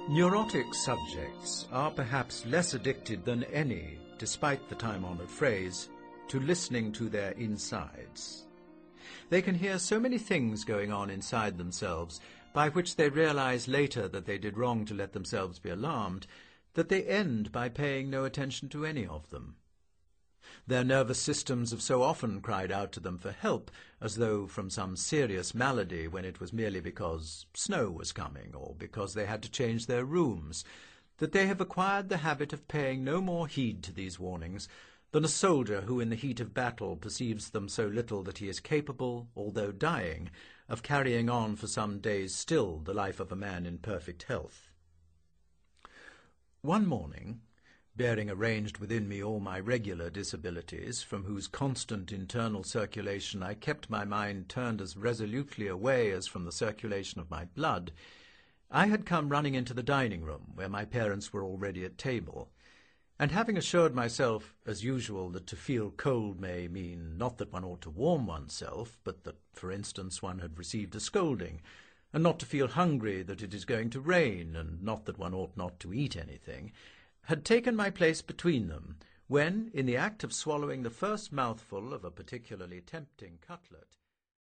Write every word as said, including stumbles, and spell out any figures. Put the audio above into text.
Neurotic subjects are perhaps less addicted than any, despite the time-honored phrase, to listening to their insides. They can hear so many things going on inside themselves, by which they realize later that they did wrong to let themselves be alarmed, that they end by paying no attention to any of them. Their nervous systems have so often cried out to them for help, as though from some serious malady, when it was merely because snow was coming or because they had to change their rooms, that they have acquired the habit of paying no more heed to these warnings than a soldier who in the heat of battle perceives them so little that he is capable, although dying, of carrying on for some days still the life of a man in perfect health. One morning, bearing arranged within me all my regular disabilities, from whose constant internal circulation I kept my mind turned as resolutely away as from the circulation of my blood, I had come running into the dining-room, where my parents were already at table, and having assured myself, as usual, that to feel cold may mean not that one ought to warm oneself, but that, for instance, one had received a scolding, and not to feel hungry that it is going to rain, and not that one ought not to eat anything, had taken my place between them, when, in the act of swallowing the first mouthful of a particularly tempting cutlet,